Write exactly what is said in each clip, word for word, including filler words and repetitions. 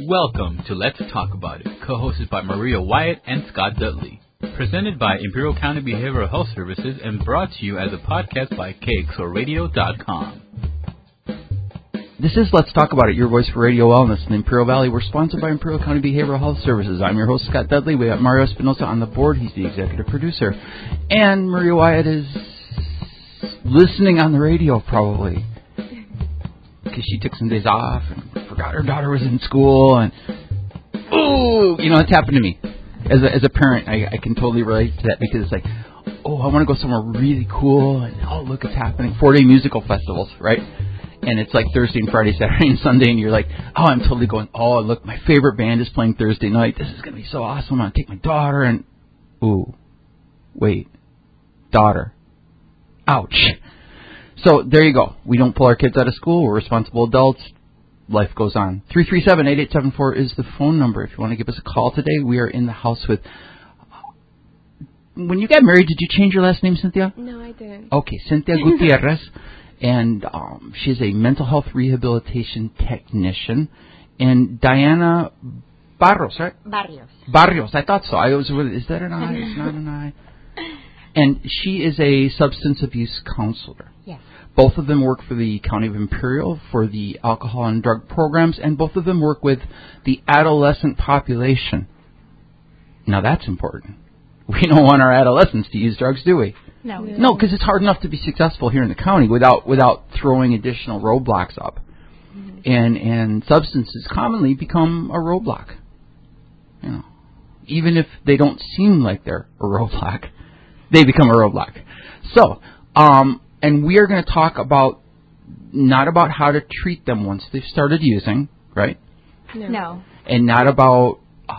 Welcome to Let's Talk About It, co-hosted by Maria Wyatt and Scott Dudley. Presented by Imperial County Behavioral Health Services and brought to you as a podcast by K X O R radio dot com. This is Let's Talk About It, your voice for radio wellness in the Imperial Valley. We're sponsored by Imperial County Behavioral Health Services. I'm your host, Scott Dudley. We got Mario Espinosa on the board. He's the executive producer. And Maria Wyatt is listening on the radio, probably, because she took some days off and forgot her daughter was in school. And, ooh, you know, it's happened to me. As a, as a parent, I, I can totally relate to that because it's like, oh, I want to go somewhere really cool. And, oh, look, it's happening. Four-day musical festivals, right? And it's like Thursday and Friday, Saturday and Sunday, and you're like, oh, I'm totally going, oh, look, my favorite band is playing Thursday night. This is going to be so awesome. I'm going to take my daughter and, ooh, wait, daughter. Ouch. So there you go. We don't pull our kids out of school. We're responsible adults. Life goes on. three three seven, eight eight seven four is the phone number. If you want to give us a call today, we are in the house with... When you got married, did you change your last name, Cynthia? No, I didn't. Okay, Cynthia Gutierrez. And um, she's a mental health rehabilitation technician. And Diana Barrios, right? Barrios. Barrios. I thought so. I was. Is that an I? It's not an I. And she is a substance abuse counselor. Yes. Both of them work for the County of Imperial for the alcohol and drug programs, and both of them work with the adolescent population. Now that's important. We don't want our adolescents to use drugs, do we? No. No, because it's hard enough to be successful here in the county without without throwing additional roadblocks up. Mm-hmm. And and substances commonly become a roadblock. You know, even if they don't seem like they're a roadblock, they become a roadblock. So, um, and we are going to talk about not about how to treat them once they've started using, right? No. no. And not about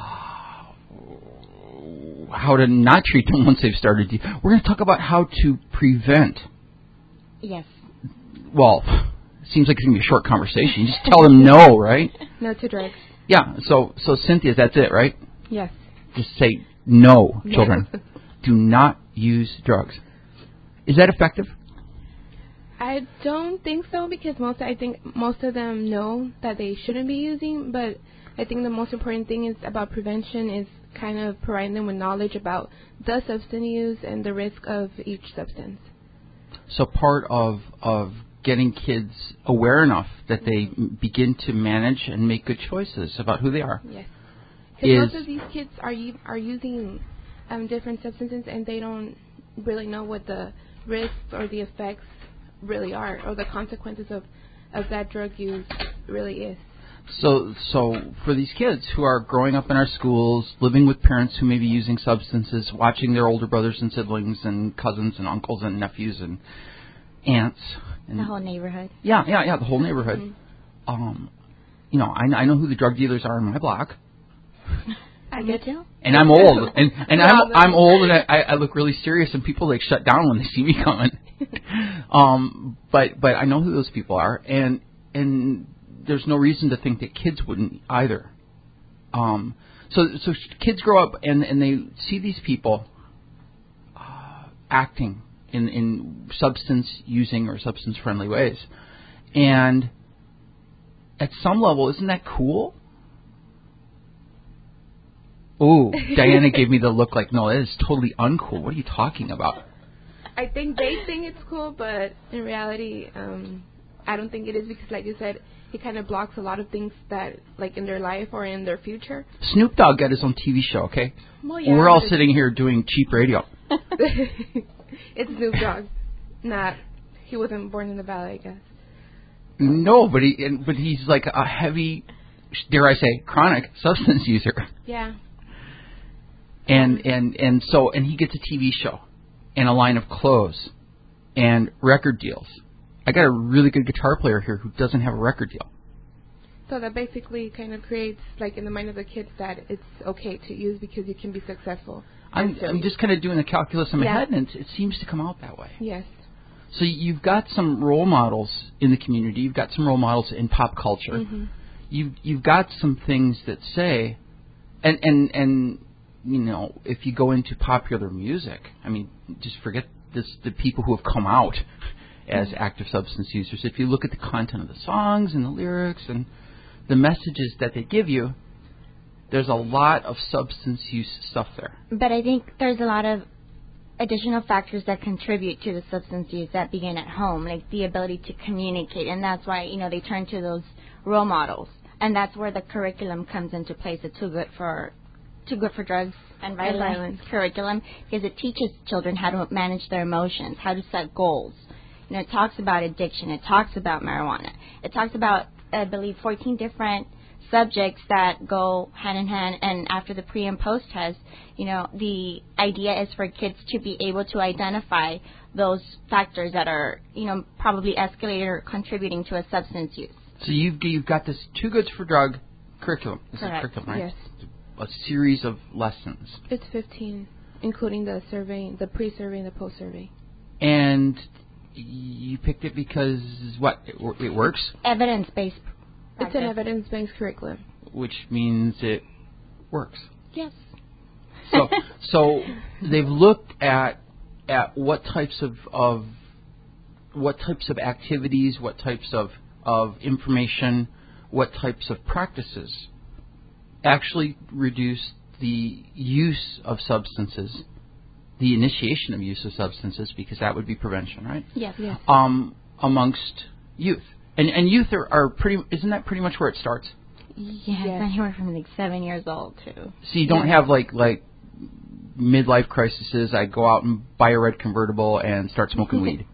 how to not treat them once they've started. We're going to talk about how to prevent. Yes. Well, it seems like it's going to be a short conversation. You just tell them no, right? No to drugs. Yeah. So, so Cynthia, that's it, right? Yes. Just say no, Yes. children. Do not use drugs. Is that effective? I don't think so because most I think most of them know that they shouldn't be using, but I think the most important thing is about prevention is kind of providing them with knowledge about the substance use and the risk of each substance. So part of of getting kids aware enough that they begin to manage and make good choices about who they are. Yes. Because most of these kids are u- are using um, different substances and they don't really know what the risks or the effects really are or the consequences of, of that drug use really is. So, so for these kids who are growing up in our schools, living with parents who may be using substances, watching their older brothers and siblings and cousins and uncles and nephews and aunts. And the whole neighborhood. Yeah, yeah, yeah, the whole neighborhood. Mm-hmm. Um, you know, I, I know who the drug dealers are in my block. I get you. And I'm old, and and I'm I'm old, and I, I look really serious, and people like shut down when they see me coming. um, but but I know who those people are, and and. There's no reason to think that kids wouldn't either. Um, so, so kids grow up and, and they see these people uh, acting in, in substance-using or substance-friendly ways. And at some level, isn't that cool? Ooh, Diana gave me the look like, no, that is totally uncool. What are you talking about? I think they think it's cool, but in reality, um, I don't think it is because, like you said, it kind of blocks a lot of things that, like, in their life or in their future. Snoop Dogg got his own T V show, okay? Well, yeah, we're all sitting here doing cheap radio. It's Snoop Dogg. Not, he wasn't born in the valley, I guess. No, but he, but he's like a heavy, dare I say, chronic substance user. Yeah. And and and so and he gets a T V show, and a line of clothes, and record deals. I got a really good guitar player here who doesn't have a record deal. So that basically kind of creates, like, in the mind of the kids that it's okay to use because you can be successful. I'm, I'm just kind of doing the calculus in my yeah. head, and it, it seems to come out that way. Yes. So you've got some role models in the community. You've got some role models in pop culture. Mm-hmm. You've, you've got some things that say, and, and, and, you know, if you go into popular music, I mean, just forget this, the people who have come out as active substance users. If you look at the content of the songs and the lyrics and the messages that they give you, there's a lot of substance use stuff there. But I think there's a lot of additional factors that contribute to the substance use that begin at home, like the ability to communicate, and that's why, you know, they turn to those role models, and that's where the curriculum comes into place. The Too Good for Too Good for Drugs and Violence, and violence curriculum, because it teaches children how to manage their emotions, how to set goals. You know, it talks about addiction, it talks about marijuana, it talks about, I believe, fourteen different subjects that go hand in hand, and after the pre and post test, you know, the idea is for kids to be able to identify those factors that are, you know, probably escalating or contributing to a substance use. So you've you've got this Too Good for Drug curriculum. This Correct. is curriculum, right? Yes. A series of lessons. It's fifteen, including the survey, the pre-survey and the post-survey. And you picked it because, what, it, it works? Evidence-based practice. It's an evidence-based curriculum. Which means it works. Yes. So, so they've looked at at what types of, of what types of activities, what types of, of information, what types of practices actually reduce the use of substances, the initiation of use of substances, because that would be prevention, right? Yes. Yes. Um, amongst youth, and and youth are, are pretty. Isn't that pretty much where it starts? Yes, Yes. anywhere from like seven years old too. So you don't have like like midlife crises. I go out and buy a red convertible and start smoking weed.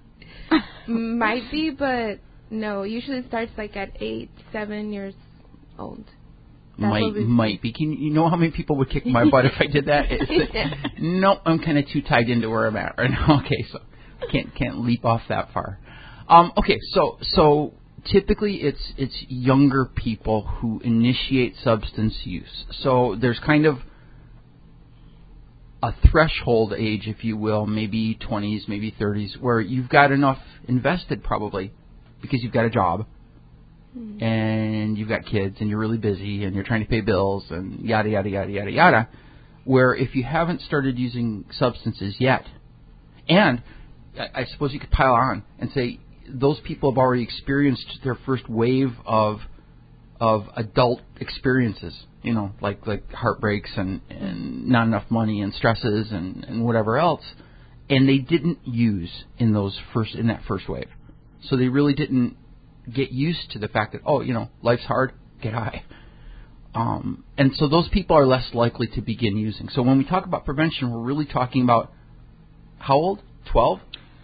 Might be, but no. Usually it starts like at eight, seven years old. That's Might what we- might be. Can you know how many people would kick my butt if I did that? It's like, no, I'm kind of too tied into where I'm at right now. Okay, so can't can't leap off that far. Um, okay, so so typically it's it's younger people who initiate substance use. So there's kind of a threshold age, if you will, maybe twenties, maybe thirties, where you've got enough invested probably because you've got a job. And you've got kids, and you're really busy, and you're trying to pay bills, and yada, yada, yada, yada, yada, where if you haven't started using substances yet, and I, I suppose you could pile on and say those people have already experienced their first wave of of adult experiences, you know, like, like heartbreaks and, and not enough money and stresses and, and whatever else, and they didn't use in those first in that first wave. So they really didn't get used to the fact that, oh, you know, life's hard, get high. Um, and so those people are less likely to begin using. So when we talk about prevention, we're really talking about how old? twelve?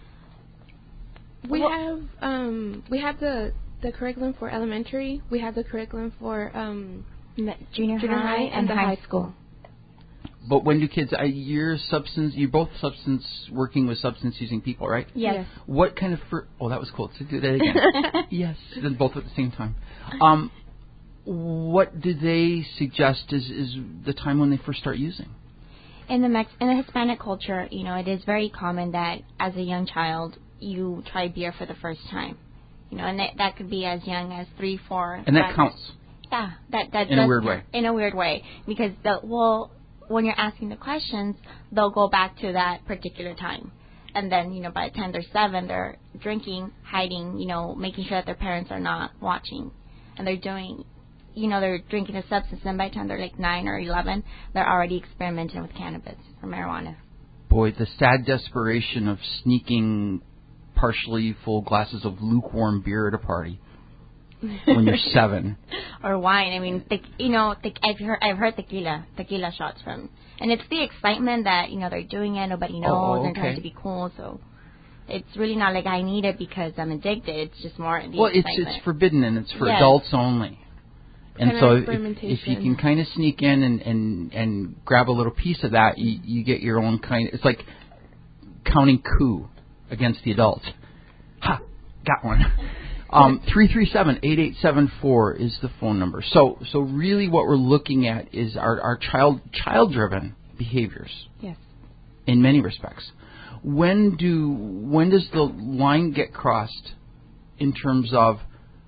We have um, we have the, the curriculum for elementary. We have the curriculum for um, junior, junior high, high and, and the high high school. school. But when do kids, uh, you're substance, you're both substance, working with substance using people, right? Yes. Yes. What kind of, fir- oh, that was cool. So do that again. Yes, then both at the same time. Um, what do they suggest is, is the time when they first start using? In the Mex- in the Hispanic culture, you know, it is very common that as a young child you try beer for the first time. You know, and that, that could be as young as three, four. And that five. counts. Yeah, that that In a does weird count. way. In a weird way, because the well, when you're asking the questions, they'll go back to that particular time. And then, you know, by the time they're seven, they're drinking, hiding, you know, making sure that their parents are not watching. And they're doing, you know, they're drinking a substance. And by the time they're like nine or eleven, they're already experimenting with cannabis or marijuana. Boy, the sad desperation of sneaking partially full glasses of lukewarm beer at a party when you're seven. Or wine. I mean, te- you know, te- I've heard I've heard tequila, tequila shots from, and it's the excitement that, you know, they're doing it, nobody knows, Oh, they're okay. trying to be cool. So it's really not like I need it because I'm addicted. It's just more the Well, it's excitement. it's forbidden and it's for Yes. adults only. And Kind so of if, if you experimentation. can kind of sneak in and, and, and grab a little piece of that, you, you get your own kind. It's like counting coup against the adults. Ha! Got one. Um, three three seven, eight eight seven four is the phone number. So so really what we're looking at is our, our child child-driven behaviors Yes. in many respects. When do when does the line get crossed in terms of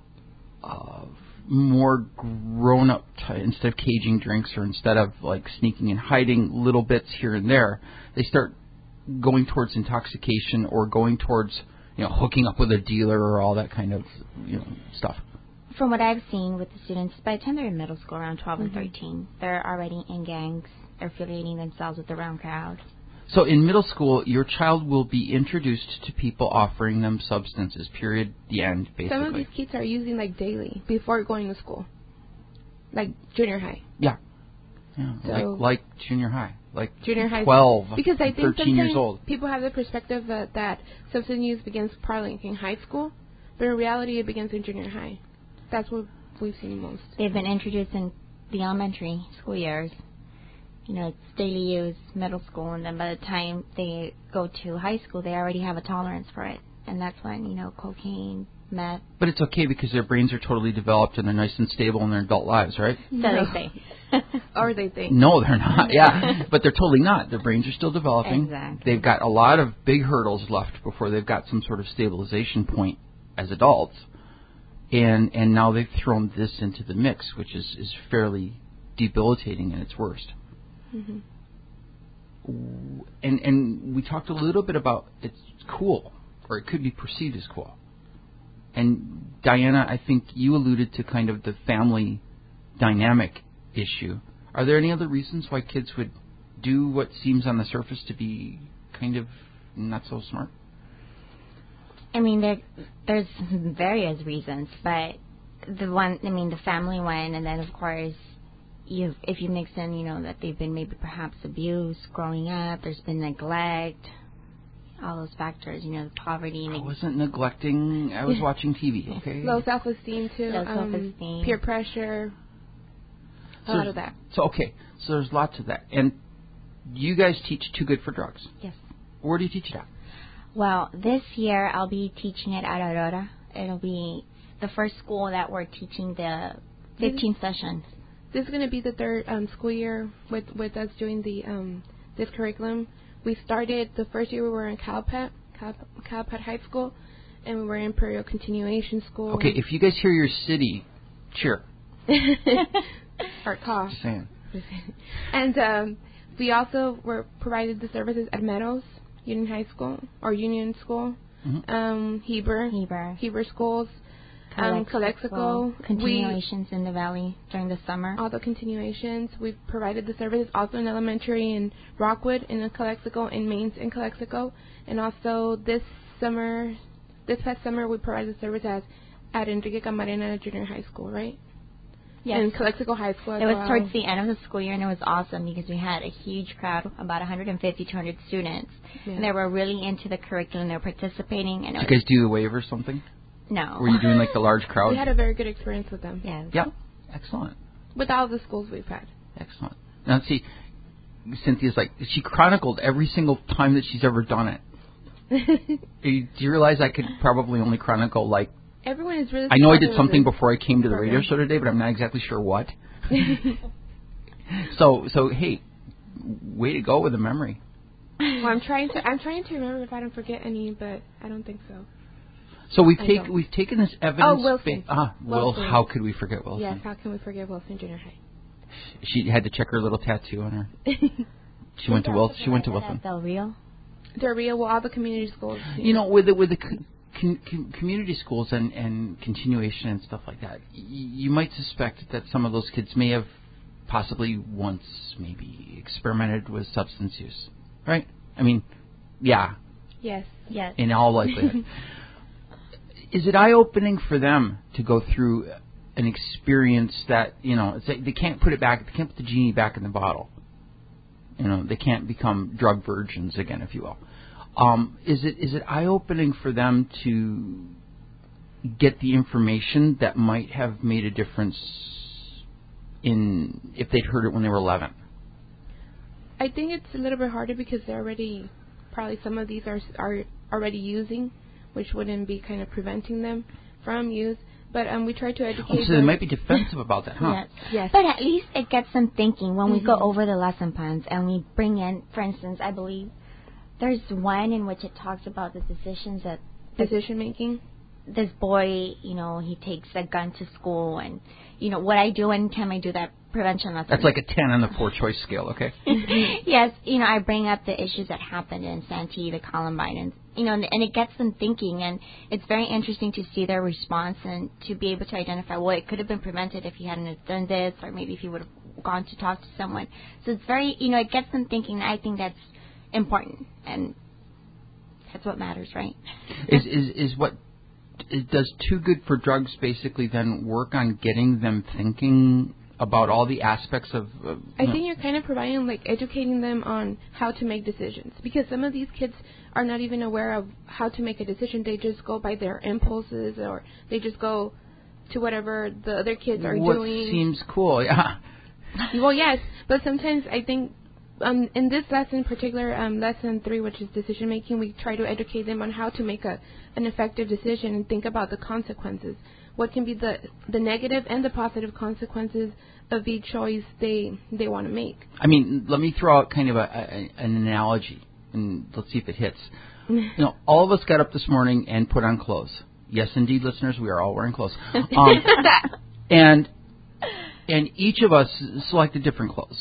of more grown-up t- instead of caging drinks or instead of like sneaking and hiding little bits here and there, they start going towards intoxication or going towards, you know, hooking up with a dealer or all that kind of, you know, stuff? from what I've seen with the students, by the time they're in middle school, around twelve Mm-hmm. and thirteen, they're already in gangs. They're affiliating themselves with the wrong crowd. So in middle school, your child will be introduced to people offering them substances, period, the end, basically. Some of these kids are using like daily before going to school, like junior high. Yeah. yeah. So- like, like junior high. Like Junior high. twelve, Because I think thirteen years sometimes old. people have the perspective that, that substance use begins probably in high school, but in reality it begins in junior high. That's what we've seen most. They've been introduced in the elementary school years. You know, it's daily use, middle school, and then by the time they go to high school, they already have a tolerance for it. And that's when, you know, cocaine, meth. But it's okay because their brains are totally developed and they're nice and stable in their adult lives, right? So No. they say. Or they think. No, they're not. Yeah, but they're totally not. Their brains are still developing. Exactly. They've got a lot of big hurdles left before they've got some sort of stabilization point as adults. And and now they've thrown this into the mix, which is, is fairly debilitating at its worst. Mm-hmm. And and we talked a little bit about it's cool, or it could be perceived as cool. And Diana, I think you alluded to kind of the family dynamic issue. Are there any other reasons why kids would do what seems on the surface to be kind of not so smart? I mean, there, there's various reasons, but the one, I mean, the family one, and then, of course, you if you mix in, you know, that they've been maybe perhaps abused growing up, there's been neglect, all those factors, you know, the poverty. I wasn't neglecting. I was watching T V, okay? Low self-esteem, too. Low um, self-esteem. Peer pressure. A So- lot of that. So, okay, so there's lots of that. And you guys teach Too Good for Drugs. Yes. Where do you teach it at? Well, this year I'll be teaching it at Aurora. It'll be the first school that we're teaching the fifteen sessions. This is going to be the third um, school year with, with us doing the um, this curriculum. We started the first year we were in Calpet, Cal, Calpet High School, and we were in Imperial Continuation School. Okay, if you guys hear your city, cheer. or cough. Just saying. And um, we also were provided the services at Meadows Union High School or Union School, Mhm. um, Heber, Heber. Heber schools, um, Calexico. Continuations in the valley during the summer. We, all the continuations. We've provided the services also in elementary in Rockwood, in the Calexico, in Mains in Calexico, and also this summer, this past summer we provided the service at, at Enrique Camarena Junior High School, right? Yes. In Calexico High School as It was well. towards the end of the school year, and it was awesome because we had a huge crowd, about one hundred fifty, two hundred students, Yeah. and they were really into the curriculum. They were participating, and it Did you was, guys do the wave or something? no. Were you doing like the large crowd? We had a very good experience with them. Yes. Yeah. Excellent. With all the schools we've had. Excellent. Now, see, Cynthia's like, she chronicled every single time that she's ever done it. Do you, do you realize I could probably only chronicle, like, Everyone is really. I know I did supportive of something this before I came to the radio program. show today, but I'm not exactly sure what. so, so hey, way to go with the memory. Well, I'm trying to. I'm trying to remember if I don't forget any, but I don't think so. So we've I taken don't. we've taken this evidence. Oh, Wilson. Ba- ah, Will. Wilson. How could we forget Wilson? Yes. How can we forget Wilson Junior High? She had to check her little tattoo on her. She went to Wilson. She went to Wilson. Del Rio. Del Rio, well, all the community schools. You know, with the, with the con- con- con- community schools and, and continuation and stuff like that, y- you might suspect that some of those kids may have possibly once maybe experimented with substance use, right? I mean, yeah, Yes. Yes. in all likelihood. Is it eye-opening for them to go through an experience that, you know, it's like they can't put it back, they can't put the genie back in the bottle. You know, they can't become drug virgins again, if you will. Um, is it is it eye-opening for them to get the information that might have made a difference in if they'd heard it when they were eleven? I think it's a little bit harder because they're already, probably some of these are are already using, which wouldn't be kind of preventing them from use. But um, we try to educate Oh, so them. they might be defensive about that, huh? Yes. Yes. But at least it gets them thinking when we go Mhm. over the lesson plans and we bring in, for instance, I believe there's one in which it talks about the decisions that Decision making. this boy, you know, he takes a gun to school and, you know, what I do anytime I do that prevention lessons. That's like a ten on the four-choice scale, okay? Yes, you know, I bring up the issues that happened in Santee, the Columbine, and, you know, and, and it gets them thinking, and it's very interesting to see their response and to be able to identify, well, it could have been prevented if you hadn't have done this, or maybe if you would have gone to talk to someone. So it's very, you know, it gets them thinking, and I think that's important, and that's what matters, right? Is is is what is, does Too Good for Drugs basically then work on getting them thinking about all the aspects of? Uh, I think you're kind of providing, like, educating them on how to make decisions, because some of these kids are not even aware of how to make a decision. They just go by their impulses, or they just go to whatever the other kids are what doing. What seems cool, yeah. Well, yes, but sometimes I think. Um, in this lesson in particular, um, lesson three, which is decision making, we try to educate them on how to make a an effective decision and think about the consequences. What can be the the negative and the positive consequences of each choice they they want to make. I mean, let me throw out kind of a, a, an analogy, and let's see if it hits. You know, all of us got up this morning and put on clothes. Yes, indeed, listeners, we are all wearing clothes. Um, and and each of us selected different clothes.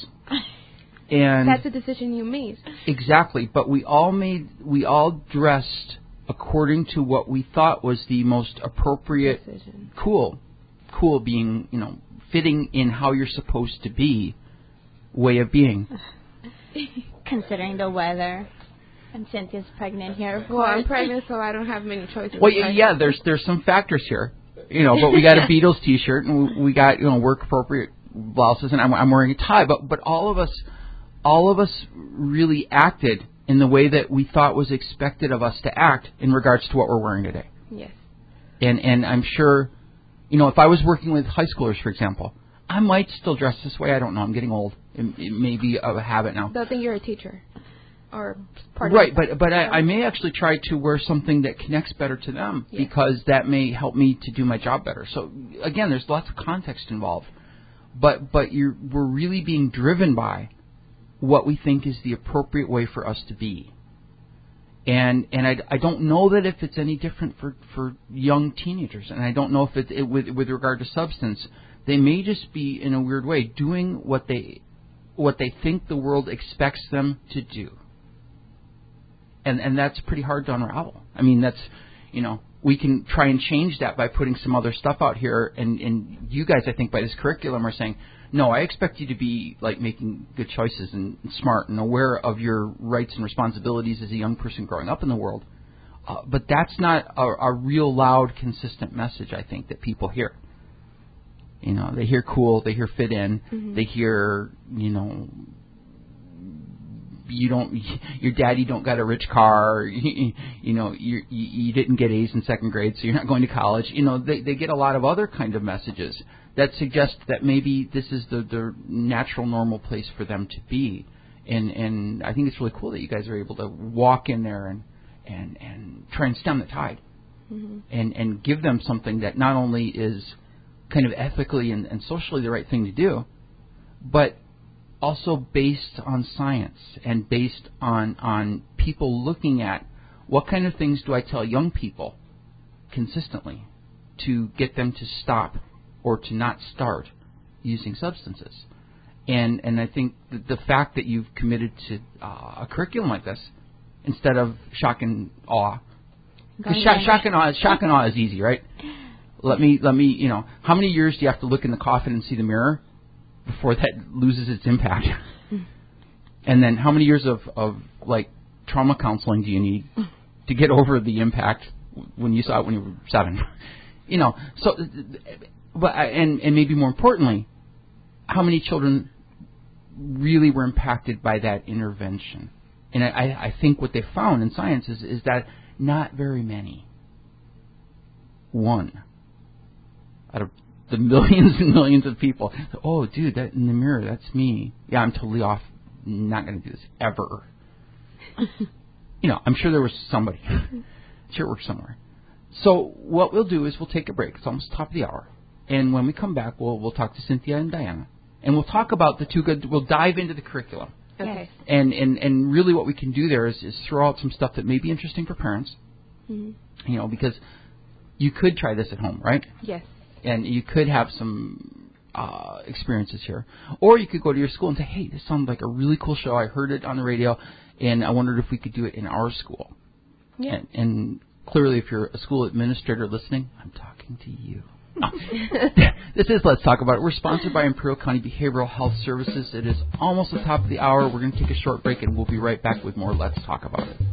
And that's a decision you made. Exactly, but we all made we all dressed according to what we thought was the most appropriate decision. cool cool being, you know, fitting in how you're supposed to be way of being. Considering the weather. And Cynthia's pregnant here. Of well, course. I'm pregnant, so I don't have many choices. Well, yeah, yeah, there's there's some factors here. You know, but we got a Beatles T-shirt and we got, you know, work appropriate blouses, and I'm, I'm wearing a tie. But but all of us all of us really acted in the way that we thought was expected of us to act in regards to what we're wearing today. Yes. And and I'm sure, you know, if I was working with high schoolers, for example, I might still dress this way. I don't know. I'm getting old. It, it may be a habit now. They'll think you're a teacher. Or part right, of but but I, I may actually try to wear something that connects better to them, yes, because that may help me to do my job better. So again, there's lots of context involved, but but you're we're really being driven by what we think is the appropriate way for us to be. And and I, I don't know that if it's any different for, for young teenagers, and I don't know if it, it with with regard to substance, they may just be in a weird way doing what they what they think the world expects them to do. And and that's pretty hard to unravel. I mean, that's, you know, we can try and change that by putting some other stuff out here. And, and you guys, I think, by this curriculum are saying, no, I expect you to be, like, making good choices and smart and aware of your rights and responsibilities as a young person growing up in the world. Uh, but that's not a, a real loud, consistent message, I think, that people hear. You know, they hear cool, they hear fit in, mm-hmm. they hear, you know, you don't, your daddy don't got a rich car, you, you know, you you didn't get A's in second grade, so you're not going to college. You know, they they get a lot of other kind of messages that suggest that maybe this is the, the natural, normal place for them to be. And and I think it's really cool that you guys are able to walk in there and and, and try and stem the tide, mm-hmm. and, and give them something that not only is kind of ethically and, and socially the right thing to do, but also based on science and based on, on people looking at what kind of things do I tell young people consistently to get them to stop or to not start using substances. And and I think that the fact that you've committed to uh, a curriculum like this instead of shock and awe, because shock, shock and awe, shock and awe is easy, right? Let me let me you know, how many years do you have to look in the coffin and see the mirror before that loses its impact? And then how many years of, of like trauma counseling do you need to get over the impact when you saw it when you were seven? You know, so but and and maybe more importantly, how many children really were impacted by that intervention? And I, I think what they found in science is, is that not very many. One out of the millions and millions of people. Oh, dude, that in the mirror, that's me. Yeah, I'm totally off. Not going to do this ever. You know, I'm sure there was somebody. I'm sure it worked somewhere. So what we'll do is we'll take a break. It's almost the top of the hour. And when we come back, we'll we'll talk to Cynthia and Diana. And we'll talk about the two good, we'll dive into the curriculum. Okay. And, and, and really what we can do there is, is throw out some stuff that may be interesting for parents. Mm-hmm. You know, because you could try this at home, right? Yes. And you could have some uh, experiences here. Or you could go to your school and say, hey, this sounds like a really cool show. I heard it on the radio, and I wondered if we could do it in our school. Yeah. And, and clearly, if you're a school administrator listening, I'm talking to you. This is Let's Talk About It. We're sponsored by Imperial County Behavioral Health Services. It is almost the top of the hour. We're going to take a short break, and we'll be right back with more Let's Talk About It.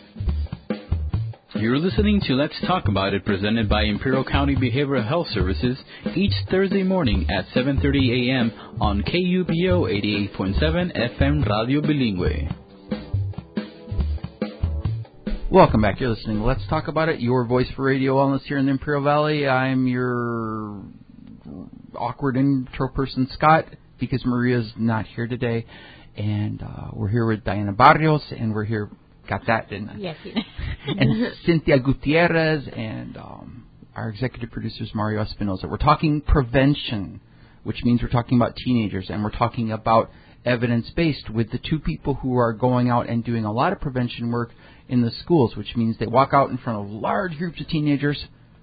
You're listening to Let's Talk About It, presented by Imperial County Behavioral Health Services, each Thursday morning at seven thirty a.m. on K U P O eighty-eight point seven F M Radio Bilingüe. Welcome back. You're listening to Let's Talk About It, your voice for radio wellness here in the Imperial Valley. I'm your awkward intro person, Scott, because Maria's not here today. And uh, we're here with Diana Barrios, and we're here, got that, didn't I? Yes, you did. And Cynthia Gutierrez, and um, our executive producer is Mario Espinoza. We're talking prevention, which means we're talking about teenagers, and we're talking about evidence-based with the two people who are going out and doing a lot of prevention work in the schools, which means they walk out in front of large groups of teenagers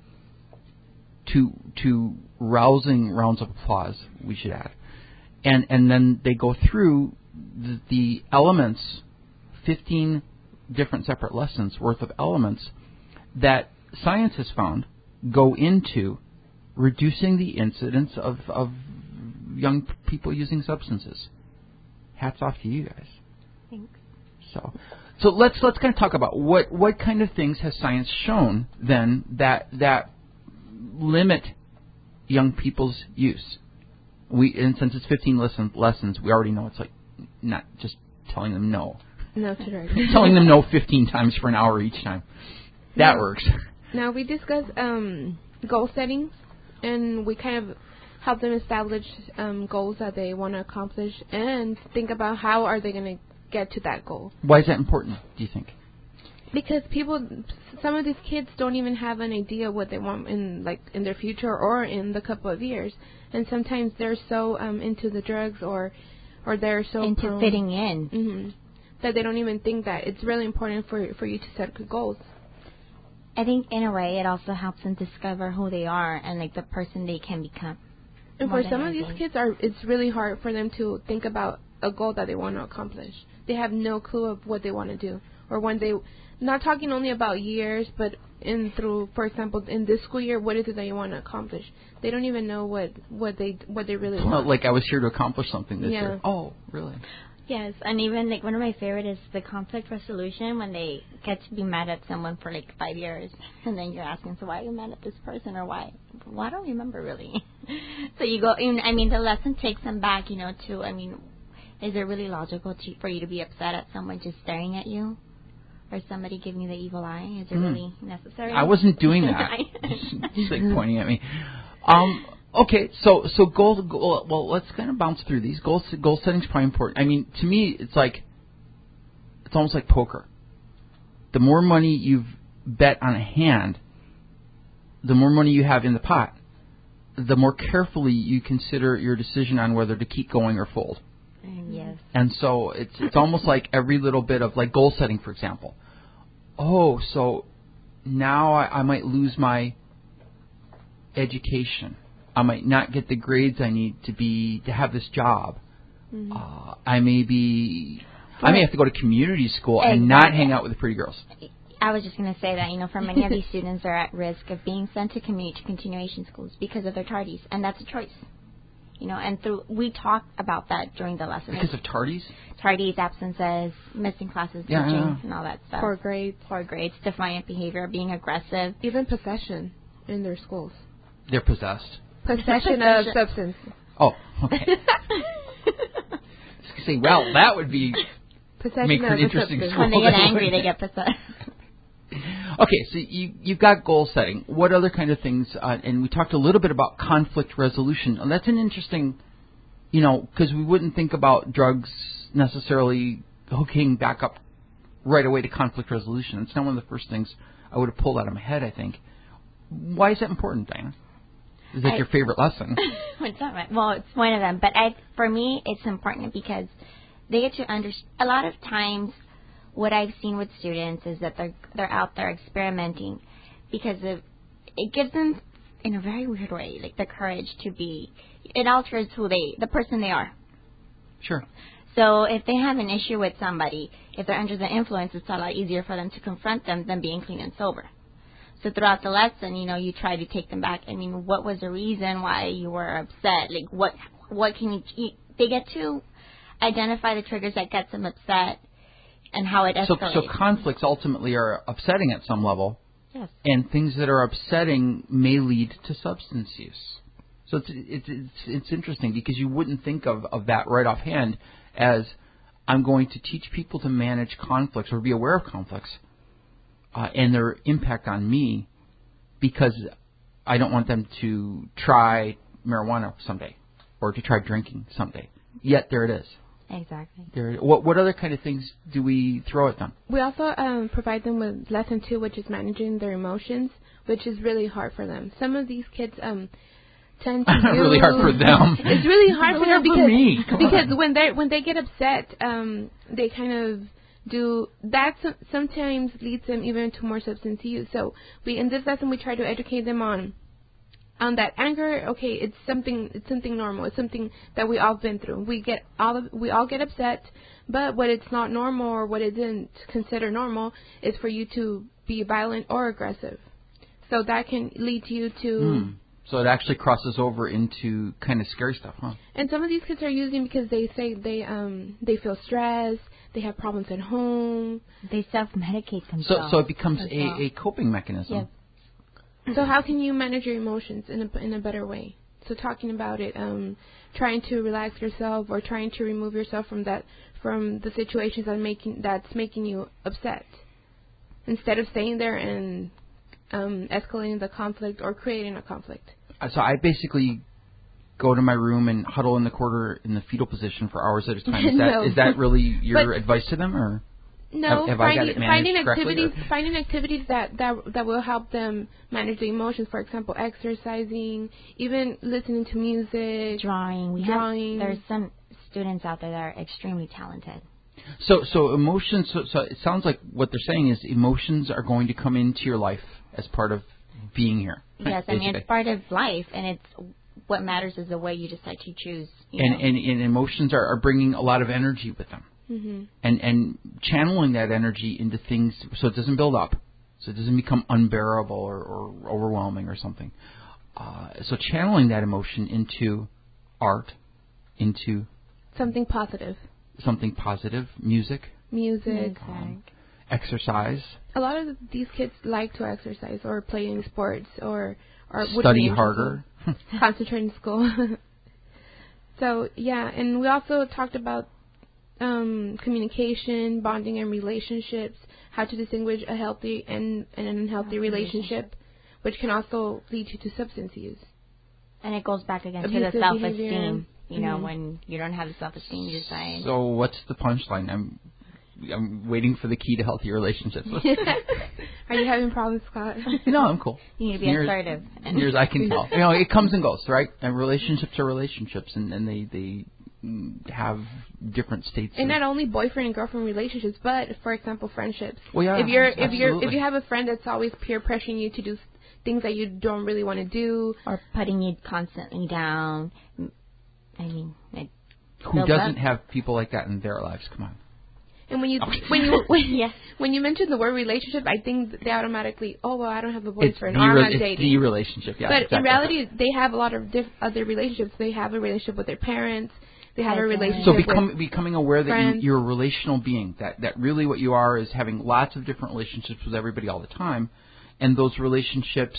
to to rousing rounds of applause, we should add. And and then they go through the, the elements, fifteen different separate lessons worth of elements that science has found go into reducing the incidence of, of young people using substances. Hats off to you guys. Thanks. So, so let's let's kind of talk about what, what kind of things has science shown then that that limit young people's use. We and since it's fifteen lesson, lessons, we already know it's like not just telling them no. No to drugs. Telling them no fifteen times for an hour each time. That now, works. Now we discuss um, goal settings, and we kind of help them establish um, goals that they want to accomplish, and think about how are they going to get to that goal. Why is that important, do you think? Because people, some of these kids don't even have an idea what they want in like in their future or in the couple of years, and sometimes they're so um, into the drugs or or they're so into prone, fitting in mm-hmm, that they don't even think that it's really important for for you to set good goals. I think in a way it also helps them discover who they are and like the person they can become. And for some of these kids, are it's really hard for them to think about a goal that they want to accomplish. They have no clue of what they want to do, or when they, not talking only about years, but in through, for example, in this school year, what is it that you want to accomplish? They don't even know what what they what they really Well, want. like I was here to accomplish something this Yeah. year. Oh, really? Yes, and even like one of my favorite is the conflict resolution when they get to be mad at someone for like five years, and then you're asking, so why are you mad at this person, or why? Well, I don't remember really. So you go, I mean, the lesson takes them back, you know, to, I mean, is it really logical to, for you to be upset at someone just staring at you, or somebody giving you the evil eye? Is it mm. really necessary? I wasn't doing that. She's like pointing at me. Um. Okay, so so goal, goal. Well, let's kind of bounce through these. Goal goal setting is probably important. I mean, to me, it's like it's almost like poker. The more money you've bet on a hand, the more money you have in the pot, the more carefully you consider your decision on whether to keep going or fold. Yes. And so it's it's almost like every little bit of like goal setting, for example. Oh, so now I, I might lose my education. I might not get the grades I need to be to have this job. Mm-hmm. Uh, I may be, I may have to go to community school exactly. and not hang out with the pretty girls. I was just going to say that, you know, for many of these students are at risk of being sent to community to continuation schools because of their tardies, and that's a choice. You know, and through we talk about that during the lesson. Because of tardies? Tardies, absences, missing classes, yeah, teaching, yeah. and all that stuff. Poor grades. Poor grades, defiant behavior, being aggressive. Even possession in their schools. They're possessed. Possession of substance. Oh, okay. Say, well, that would be possession make for an of interesting substance. school. When they get angry, they get possessed. Okay, so you you've got goal setting. What other kind of things? Uh, and we talked a little bit about conflict resolution. And that's an interesting, you know, because we wouldn't think about drugs necessarily hooking back up right away to conflict resolution. It's not one of the first things I would have pulled out of my head, I think. Why is that important, Diana? Is that I, your favorite lesson? It's not right. Well, it's one of them. But I, for me, it's important because they get to understand. A lot of times, what I've seen with students is that they're they're out there experimenting because of, it gives them in a very weird way, like the courage to be, it alters who they, the person they are. Sure. So if they have an issue with somebody, if they're under the influence, it's a lot easier for them to confront them than being clean and sober. So throughout the lesson, you know, you try to take them back. I mean, what was the reason why you were upset? Like, what what can you, you they get to identify the triggers that gets them upset and how it escalates. So, so conflicts ultimately are upsetting at some level. Yes. And things that are upsetting may lead to substance use. So it's it's it's, it's interesting because you wouldn't think of, of that right offhand as I'm going to teach people to manage conflicts or be aware of conflicts uh, and their impact on me because I don't want them to try marijuana someday or to try drinking someday. Yet there it is. Exactly. There. What what other kind of things do we throw at them? We also um, provide them with lesson two, which is managing their emotions, which is really hard for them. Some of these kids um, tend to use, really hard for them. It's really hard it's for them really because for me. because when they when they get upset, um, they kind of do that. Sometimes leads them even to more substance use. So we in this lesson we try to educate them on. On that anger, okay, it's something. It's something normal. It's something that we all been through. We get all of, we all get upset, but what it's not normal or what it isn't considered normal is for you to be violent or aggressive. So that can lead you to. Mm. So it actually crosses over into kind of scary stuff, huh? And some of these kids are using because they say they um they feel stressed, they have problems at home, they self-medicate themselves. So so it becomes a, well. a coping mechanism. Yes. So how can you manage your emotions in a, in a better way? So talking about it, um, trying to relax yourself or trying to remove yourself from that, from the situations that making that's making you upset, instead of staying there and um, escalating the conflict or creating a conflict. So I basically go to my room and huddle in the corner in the fetal position for hours at a time. Is that No. is that really your But, advice to them, or? No, have, have I got it finding, managed finding activities, correctly, or? finding activities that, that that will help them manage the emotions. For example, exercising, even listening to music, drawing. We drawing. Have, there's some students out there that are extremely talented. So, so emotions. So, so it sounds like what they're saying is emotions are going to come into your life as part of being here. Yes, I mean it's part of life, and it's what matters is the way you decide to choose. You and, know. and and emotions are, are bringing a lot of energy with them. Mm-hmm. And and channeling that energy into things so it doesn't build up, so it doesn't become unbearable or, or overwhelming or something. Uh, so channeling that emotion into art, into something positive, something positive, music, music, um, exercise. A lot of these kids like to exercise or play in sports or or study harder, concentrate in school. So yeah, and we also talked about Um, communication, bonding, and relationships, how to distinguish a healthy and, and an unhealthy relationship, which can also lead you to substance use. And it goes back again Abusive to the self-esteem. behavior. You know, Mm-hmm. when you don't have the self-esteem, you decide. So what's the punchline? I'm I'm waiting for the key to healthy relationships. Are you having problems, Scott? No, I'm cool. You need to be near, assertive. Near as I can tell. You know, it comes and goes, right? And relationships are relationships, and, and they, they have different states. And of, not only boyfriend and girlfriend relationships, but for example, friendships. Well, yeah, if you're absolutely. if you're if you have a friend that's always peer pressuring you to do things that you don't really want to do, or putting you constantly down. I mean, it who doesn't up. have people like that in their lives? Come on. And when you when you when, yes. when you mention the word relationship, I think they automatically, oh well, I don't have a boyfriend, it's or I'm re- not it's dating. the relationship, yeah. But exactly. in reality, they have a lot of diff- other relationships. They have a relationship with their parents. They have a relationship. So become, with becoming aware that you, friends. you're a relational being. That that really what you are is having lots of different relationships with everybody all the time, and those relationships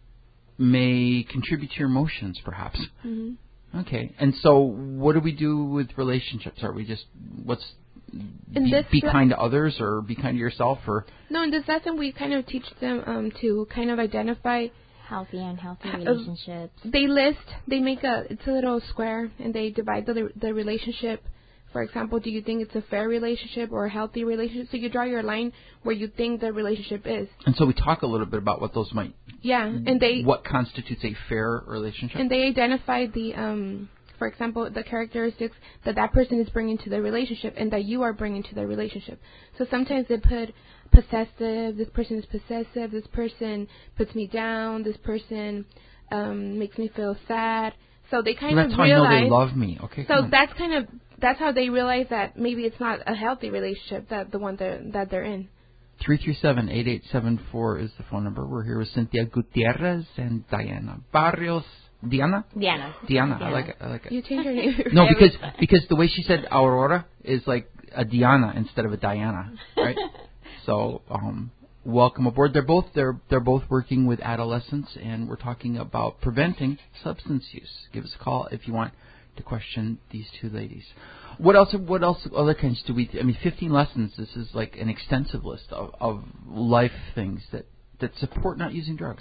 may contribute to your emotions, perhaps. Mm-hmm. Okay. And so, what do we do with relationships? Are we just what's In be, this be le- kind to others, or be kind to yourself, or no? In this lesson, we kind of teach them um, to kind of identify healthy and unhealthy uh, relationships. They list. They make a. It's a little square, and they divide the the relationship. For example, do you think it's a fair relationship or a healthy relationship? So you draw your line where you think the relationship is. And so we talk a little bit about what those might. Yeah, and they. What constitutes a fair relationship? And they identify the um. For example, the characteristics that that person is bringing to the relationship and that you are bringing to the relationship. So sometimes they put possessive, this person is possessive, this person puts me down, this person um, makes me feel sad. So they kind so that's of how realize. I know they love me. Okay. So that's kind of that's how they realize that maybe it's not a healthy relationship that the one that that they're in. three three seven, eight eight seven four is the phone number. We're here with Cynthia Gutierrez and Diana Barrios. Diana? Diana. Diana. Diana. I like it. I like it. You change your name. No, because because the way she said Aurora is like a Diana instead of a Diana, right? So, um, welcome aboard. They're both they're they're both working with adolescents, and we're talking about preventing substance use. Give us a call if you want to question these two ladies. What else? What else? Other kinds do we? I mean, fifteen lessons. This is like an extensive list of, of life things that, that support not using drugs.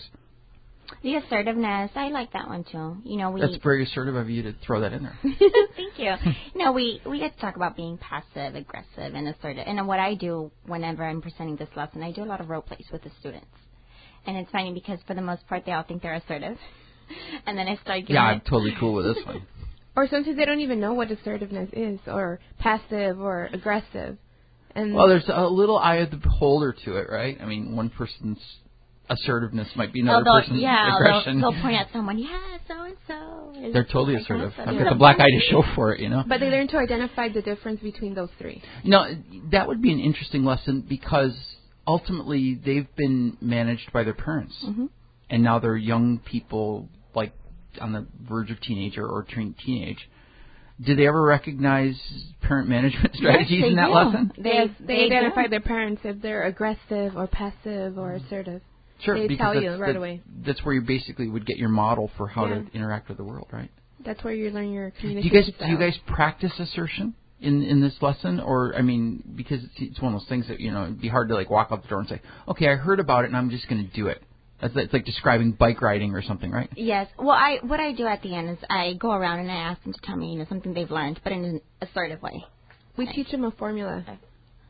The assertiveness, I like that one too. You know, we. That's very assertive of you to throw that in there. Thank you. You know, we we get to talk about being passive, aggressive, and assertive. And what I do whenever I'm presenting this lesson, I do a lot of role plays with the students. And it's funny because for the most part, they all think they're assertive, and then I start giving. Yeah, it I'm totally cool with this one. Or sometimes they don't even know what assertiveness is, or passive, or aggressive. And well, there's a little eye of the beholder to it, right? I mean, one person's assertiveness might be another oh, person's yeah, aggression. They'll, they'll point at someone, yeah, so and so. They're totally assertive. Like I've yeah. got the black eye to show for it, you know. But they learn to identify the difference between those three. No, that would be an interesting lesson because ultimately they've been managed by their parents, Mm-hmm. and now they're young people, like on the verge of teenager or teen- teenage. Do they ever recognize parent management strategies yes, in that do. lesson? They Yes, they, they identify do. their parents if they're aggressive or passive or assertive. Sure, They because tell that's, you right that- away. That's where you basically would get your model for how Yeah. to interact with the world, right? That's where you learn your Do you communication guys style. do you guys practice assertion in in this lesson, or I mean, because it's, it's one of those things that you know it'd be hard to like walk out the door and say, okay, I heard about it and I'm just going to do it. That's it's like describing bike riding or something, right? Yes. Well, I what I do at the end is I go around and I ask them to tell me, you know, something they've learned, but in an assertive way. We teach them a formula Okay.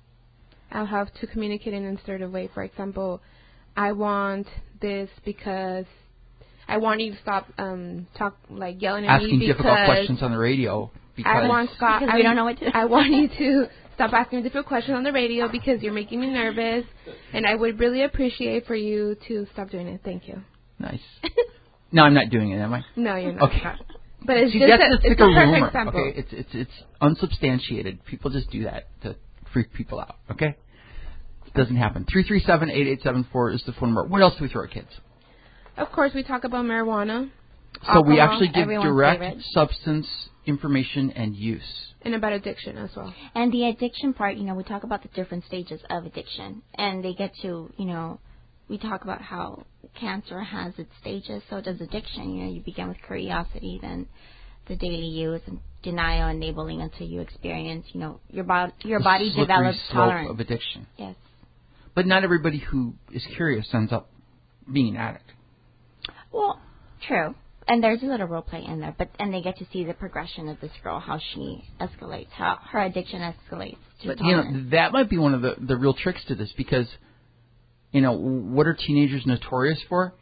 on how to communicate in an assertive way. For example, I want this because I want you to stop um talk like yelling at Asking me because difficult questions on the radio because I want Scott. Because I, we don't know what to do. I want you to stop asking me difficult questions on the radio because you're making me nervous, and I would really appreciate for you to stop doing it. Thank you. nice. No, I'm not doing it, am I? No, you're not. Okay. But it's See, just that's a, just it's like a a perfect rumor. example. Okay, it's it's it's unsubstantiated. People just do that to freak people out. Okay, it doesn't happen. Three three seven eight eight seven four is the phone number. What else do we throw at kids? Of course, we talk about marijuana. So we alcohol, actually give everyone's direct favorite. substance information and use. and about addiction as well. And the addiction part, you know, we talk about the different stages of addiction. And they get to, you know, we talk about how cancer has its stages, so does addiction. You know, you begin with curiosity, then the daily use, and denial, enabling until you experience, you know, your, bo- your The body slippery develops slope tolerance. of addiction. Yes. But not everybody who is curious ends up being an addict. Well, true. And there's a little role play in there, but and they get to see the progression of this girl, how she escalates, how her addiction escalates to But you tolerance. know that might be one of the the real tricks to this because, you know, what are teenagers notorious for?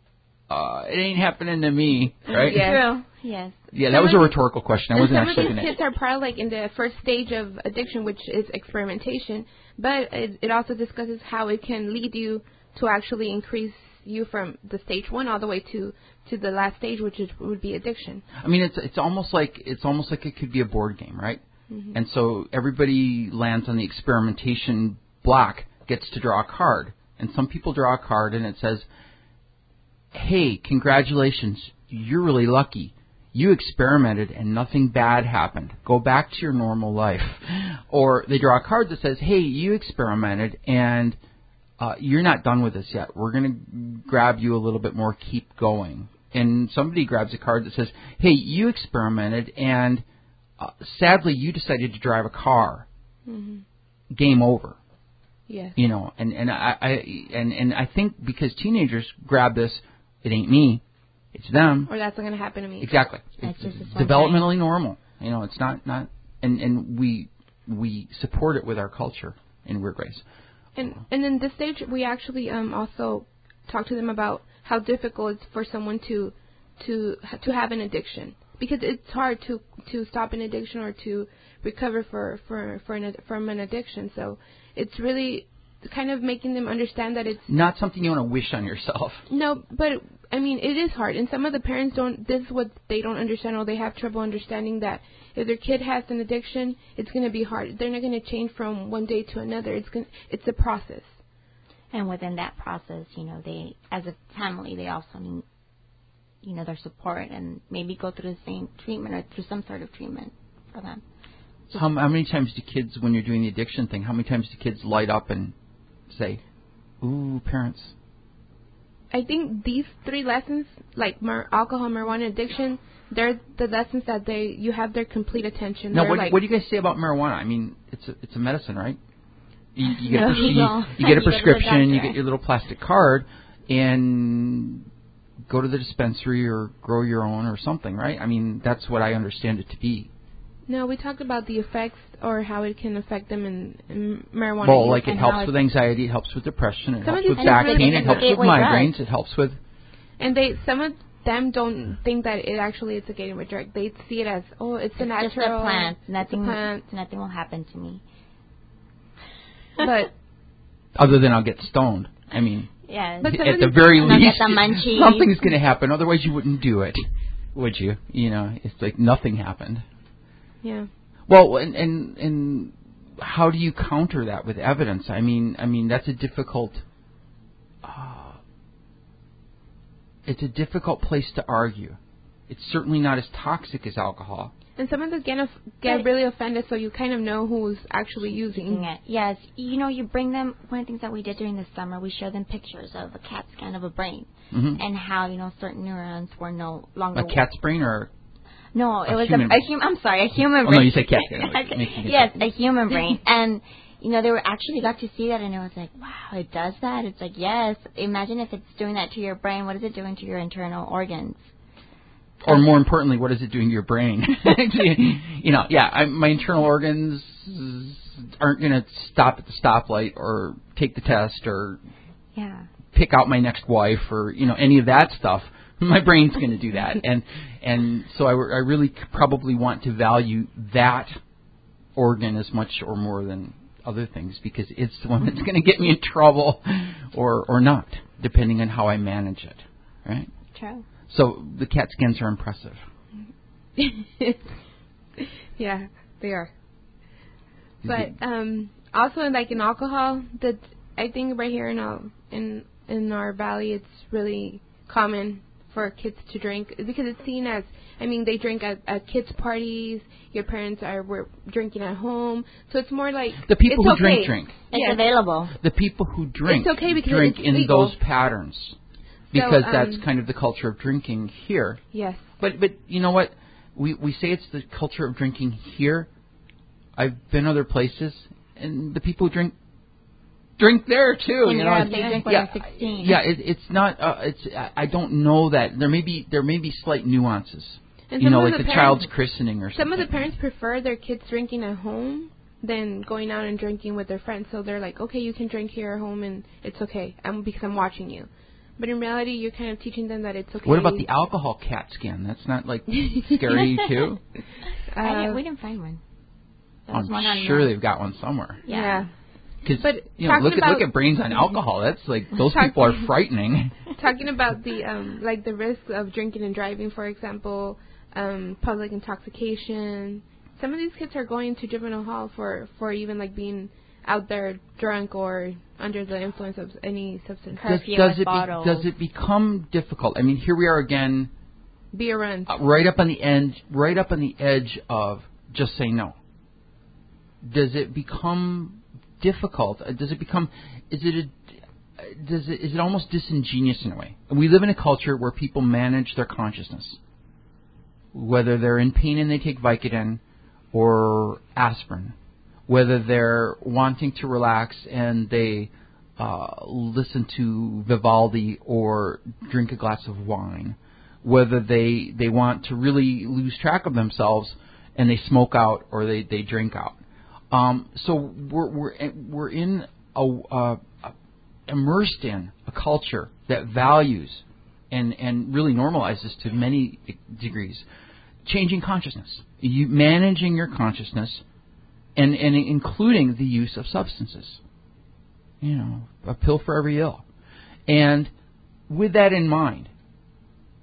Uh, it ain't happening to me, right? Yeah. True. Yes. Yeah, that Some was of a these- rhetorical question. I And wasn't some actually of these going kids to. are probably like in the first stage of addiction, which is experimentation. But it, it also discusses how it can lead you to actually increase you from the stage one all the way to, to the last stage, which is would be addiction. I mean, it's it's almost like it's almost like it could be a board game, right? Mm-hmm. And so everybody lands on the experimentation block, gets to draw a card, and some people draw a card and it says, "Hey, congratulations, you're really lucky. You experimented and nothing bad happened. Go back to your normal life." Or they draw a card that says, "Hey, you experimented and uh, you're not done with this yet. We're going to grab you a little bit more. Keep going." And somebody grabs a card that says, "Hey, you experimented and uh, sadly you decided to drive a car. Mm-hmm. Game over." Yes. You know, and and I, I and and I think because teenagers grab this, it ain't me, it's them. Or that's not going to happen to me. Exactly. That's It's just this one developmentally normal. You know, it's not not and and we we support it with our culture in weird ways. And and in this stage, we actually um also talk to them about how difficult it's for someone to to to have an addiction, because it's hard to to stop an addiction or to recover for for for an, from an addiction. So it's really kind of making them understand that it's Not something you want to wish on yourself. no, but I mean, it is hard. And some of the parents don't, this is what they don't understand, or they have trouble understanding that if their kid has an addiction, it's going to be hard. They're not going to change from one day to another. It's going it's a process. And within that process, you know, they, as a family, they also need, you know, their support and maybe go through the same treatment or through some sort of treatment for them. How, how many times do kids, when you're doing the addiction thing, how many times do kids light up and say, ooh, parents? I think these three lessons, like mar- alcohol, marijuana, addiction, they're the lessons that they you have their complete attention. Now, they're what, like, what do you guys say about marijuana? I mean, it's a, it's a medicine, right? You, you, get, No, a, you, no. you get a You go to the prescription, you doctor. get your little plastic card, and go to the dispensary or grow your own or something, right? I mean, that's what I understand it to be. No, we talked about the effects or how it can affect them in, in marijuana. Well, use like it and helps how with anxiety, it helps with depression, it Some of helps these with back things pain, really it helps with gateway migraines, drug. it helps with... And they, some of them don't think that it actually is a gateway drug. They see it as, oh, it's a natural. Just a plant. Nothing, It's a plant. nothing will happen to me. But Other than I'll get stoned. I mean, Yeah. But some at of the these- very And I'll get least, the munchies. something's going to happen. Otherwise, you wouldn't do it, would you? You know, it's like nothing happened. yeah. Well, and and and how do you counter that with evidence? I mean, I mean that's a difficult. Uh, it's a difficult place to argue. It's certainly not as toxic as alcohol. And some of them get, off- get But- really offended, so you kind of know who's actually using Using it. Yes. You know, you bring them, one of the things that we did during the summer, we showed them pictures of a CAT scan of a brain Mm-hmm. and how, you know, certain neurons were no longer... A cat's brain or No, it a was human a, a human. I'm sorry, a human Oh, brain. no, you said cat scan. Like, makes me get Yes, that. a human brain. And, you know, they were actually got to see that, and it was like, wow, it does that? It's like, yes. Imagine if it's doing that to your brain. What is it doing to your internal organs? Or more importantly, what is it doing to your brain? You know, yeah, I, my internal organs aren't going to stop at the stoplight or take the test or Yeah. pick out my next wife or, you know, any of that stuff. My brain's going to do that. And and so I, I really probably want to value that organ as much or more than other things because it's the one that's going to get me in trouble or, or not, depending on how I manage it, right? True. So the CAT scans are impressive. Yeah, they are. But um, also, like in alcohol, that I think right here in our in in our valley, it's really common for kids to drink because it's seen as, I mean, they drink at, at kids' parties. Your parents are were drinking at home, so it's more like The people it's who okay. drink drink. It's Yes. available. The people who drink It's okay because drink it's in legal. those patterns because um, that's kind of the culture of drinking here. Yes. But but you know what? We we say it's the culture of drinking here. I've been other places, and the people who drink drink there too. And you know, yeah, It's- they drink when yeah, they're sixteen. yeah. It, it's not. Uh, it's. I- I don't know that there may be there may be slight nuances. And You some know, of like the the parents- child's christening or something. Some of the parents prefer their kids drinking at home than going out and drinking with their friends. So they're like, okay, you can drink here at home and it's okay I'm, because I'm watching you. But in reality, you're kind of teaching them that it's okay. What about the alcohol CAT scan? That's not like scary too. I Uh, didn't, we didn't find one. There was I'm one on sure the- they've got one somewhere. Yeah. yeah. Because But you know, talking look at about- look at brains on alcohol. That's like those Talking- people are frightening. Talking about the um, like the risks of drinking and driving, for example, um, public intoxication. Some of these kids are going to juvenile hall for, for even like being out there drunk or under the influence of any substance. Does, Curfew does with it be, bottles. does it become difficult? I mean, here we are again, Beer runs. uh, right up on the end, right up on the edge of just say no. Does it become difficult? Uh, Does it become? Is it a? Does it? Is it almost disingenuous in a way? We live in a culture where people manage their consciousness, whether they're in pain and they take Vicodin or aspirin, whether they're wanting to relax and they uh, listen to Vivaldi or drink a glass of wine, whether they they want to really lose track of themselves and they smoke out or they, they drink out. Um, so we're we're we're in a, uh, immersed in a culture that values and and really normalizes to many degrees changing consciousness, you managing your consciousness, and and including the use of substances. You know, a pill for every ill. And with that in mind,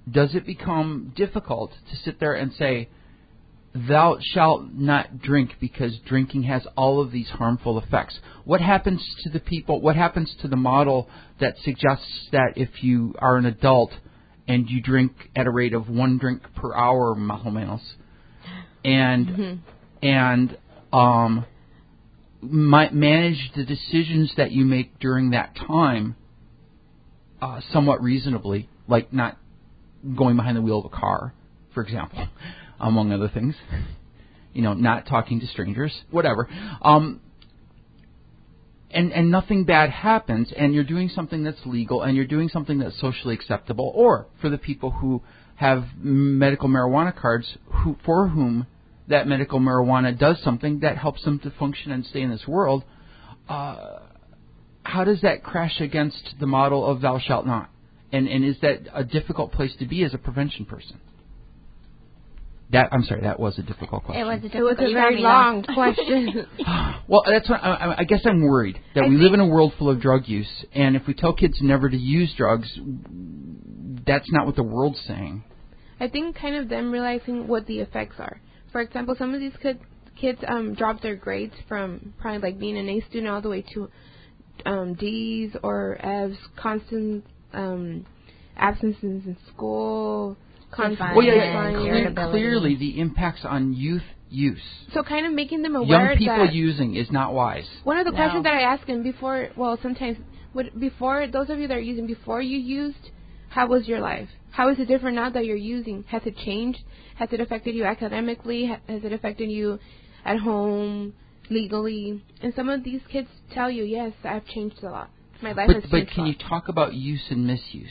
does it become difficult to sit there and say, thou shalt not drink because drinking has all of these harmful effects? What happens to the people, what happens to the model that suggests that if you are an adult and you drink at a rate of one drink per hour, más o menos, and, mm-hmm. and um, might manage the decisions that you make during that time uh, somewhat reasonably, like not going behind the wheel of a car, for example, among other things, you know, not talking to strangers, whatever, um, and and nothing bad happens, and you're doing something that's legal, and you're doing something that's socially acceptable, or for the people who have medical marijuana cards, who for whom that medical marijuana does something that helps them to function and stay in this world, uh, how does that crash against the model of thou shalt not? And and is that a difficult place to be as a prevention person? That I'm sorry, that was a difficult question. It was a, difficult, it was a very long question. Well, that's what I, I guess I'm worried that I we live in a world full of drug use, and if we tell kids never to use drugs, that's not what the world's saying. I think kind of them realizing what the effects are. For example, some of these kids kids um, drop their grades from probably like being an A student all the way to um, D's or F's, constant um, absences in school. Constant well, yeah, yeah. Clear, clearly the impacts on youth use. So kind of making them aware young people that using is not wise. One of the no. questions that I ask them before, well, sometimes what, before those of you that are using before you used, how was your life? How is it different now that you're using? Has it changed? Has it affected you academically? Has it affected you at home, legally? And some of these kids tell you, yes, I've changed a lot. My life but, has changed But can a lot. you talk about use and misuse?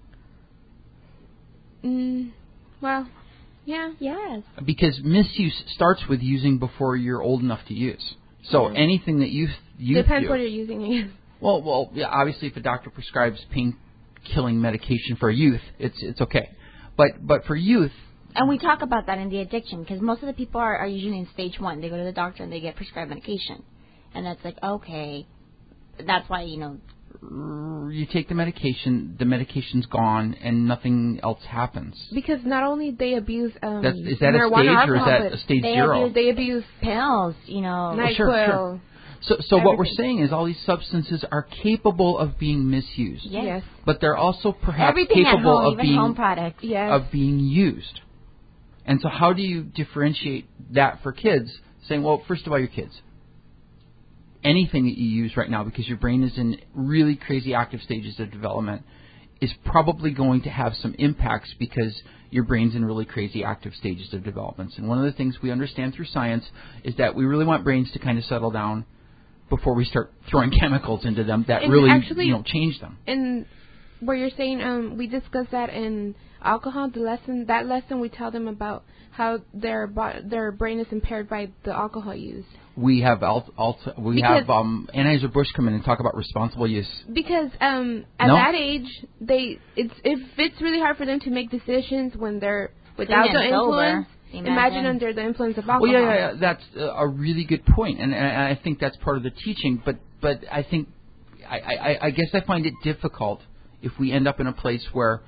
Mm, well, yeah. Yes. Because misuse starts with using before you're old enough to use. So yeah. anything that youth, youth Depends do, what you're using, I guess. Well, well, yeah, obviously if a doctor prescribes pain-killing medication for youth, it's it's okay. But but for youth... And we talk about that in the addiction, because most of the people are, are usually in stage one. They go to the doctor and they get prescribed medication. And that's like, okay, that's why, you know... You take the medication, the medication's gone, and nothing else happens. Because not only they abuse um, That's, is that a marijuana stage or is that a stage they zero? Abuse, they abuse pills, you know. NyQuil. Oh, sure, sure. So, so what we're saying is all these substances are capable of being misused. Yes. yes. But they're also perhaps Everything capable at home, of even being home products. Yes. of being used. And so how do you differentiate that for kids? Saying, well, first of all, your kids. Anything that you use right now, because your brain is in really crazy active stages of development, is probably going to have some impacts because your brain's in really crazy active stages of development. And one of the things we understand through science is that we really want brains to kind of settle down before we start throwing chemicals into them that and really actually, you know, change them. And where you're saying, um, we discussed that in alcohol, the lesson, that lesson we tell them about how their bo- their brain is impaired by the alcohol used. We have alt, alt, we because have um, Anheuser-Busch come in and talk about responsible use. Because um, at no? that age, they it's if it's really hard for them to make decisions when they're without the influence. Imagine. imagine under the influence of alcohol. Well, yeah, yeah, yeah, that's a really good point, and, and I think that's part of the teaching. But but I think I, I, I guess I find it difficult if we end up in a place where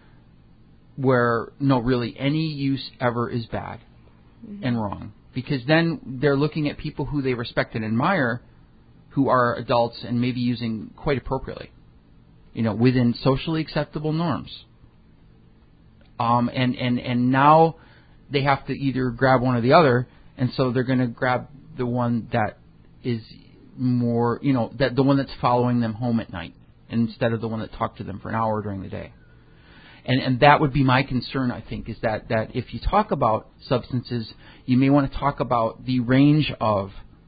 where no, really any use ever is bad mm-hmm. and wrong. Because then they're looking at people who they respect and admire who are adults and maybe using quite appropriately, you know, within socially acceptable norms. Um, and, and, and now they have to either grab one or the other, and so they're going to grab the one that is more, you know, that the one that's following them home at night instead of the one that talked to them for an hour during the day. And and that would be my concern, I think, is that, that if you talk about substances, you may want to talk about the range of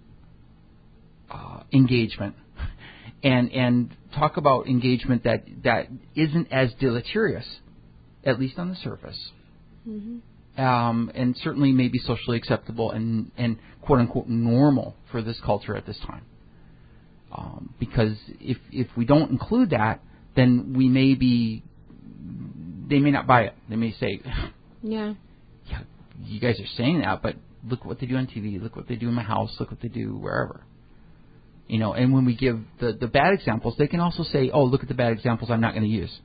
uh, engagement and and talk about engagement that, that isn't as deleterious, at least on the surface, mm-hmm. um, and certainly maybe socially acceptable and, and quote-unquote normal for this culture at this time. Um, because if if we don't include that, then we may be... They may not buy it. They may say, yeah. yeah, you guys are saying that, but look what they do on T V. Look what they do in my house. Look what they do wherever. You know, and when we give the, the bad examples, they can also say, oh, look at the bad examples I'm not going to use.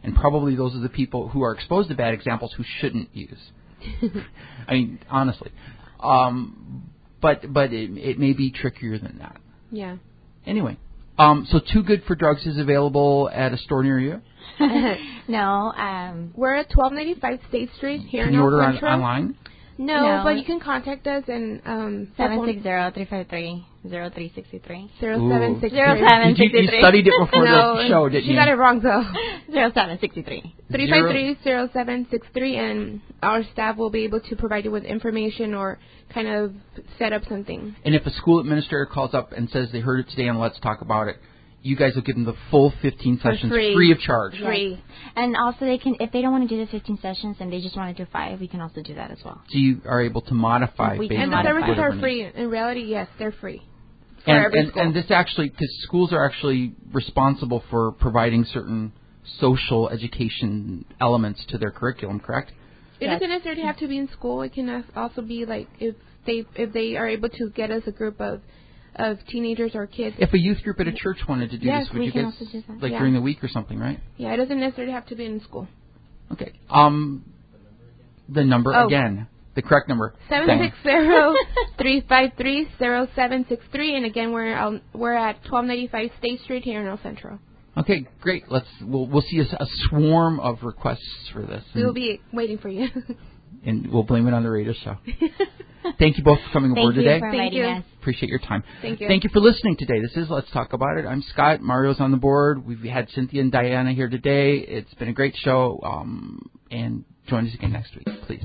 And probably those are the people who are exposed to bad examples who shouldn't use. I mean, honestly. Um, but but it, it may be trickier than that. Yeah. Anyway, um, so Too Good for Drugs is available at a store near you? No. Um, We're at twelve ninety-five State Street here Can in you North order on, Central. online? No, No. but you can contact us and um seven six zero, three five three, zero three six three. zero seven six Zero three. seven. Did you, you studied it before No, the show, didn't she you? got it wrong though. Zero seven sixty three. Three five three zero seven six three, and our staff will be able to provide you with information or kind of set up something. And if a school administrator calls up and says they heard it today and let's talk about it, you guys will give them the full fifteen For sessions free. free of charge. Free. And also, they can, if they don't want to do the fifteen sessions and they just want to do five, we can also do that as well. So you are able to modify We based can And the on modify. services whatever are needs. free. In reality, yes, they're free. For And, every and, school. and this actually, because schools are actually responsible for providing certain social education elements to their curriculum, correct? It Yes. doesn't necessarily have to be in school. It can as- also be like if they if they are able to get us a group of of teenagers or kids. If a youth group at a church wanted to do Yes, this, would we you can guys, also do that. like Yeah. during the week or something, right? Yeah, it doesn't necessarily have to be in school. Okay. Um, the number Oh. again, the correct number. Seven Bang. six zero three five three zero seven six three, and again we're um, we're at twelve ninety five State Street here in El Centro. Okay, great. Let's we'll we'll see a, a swarm of requests for this. We will and, be waiting for you. and we'll blame it on the radio show. Thank you both for coming aboard Thank you today. for Thank inviting you. us. Appreciate your time. Thank you. Thank you for listening today. This is Let's Talk About It. I'm Scott. Mario's on the board. We've had Cynthia and Diana here today. It's been a great show. Um, and join us again next week, please.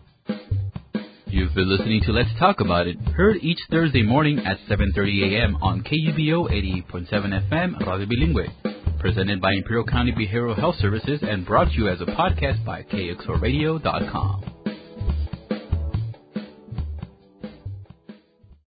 You've been listening to Let's Talk About It, heard each Thursday morning at seven thirty a.m. on K U B O eighty-eight point seven F M Radio Bilingüe. Presented by Imperial County Behavioral Health Services and brought to you as a podcast by K X O radio dot com.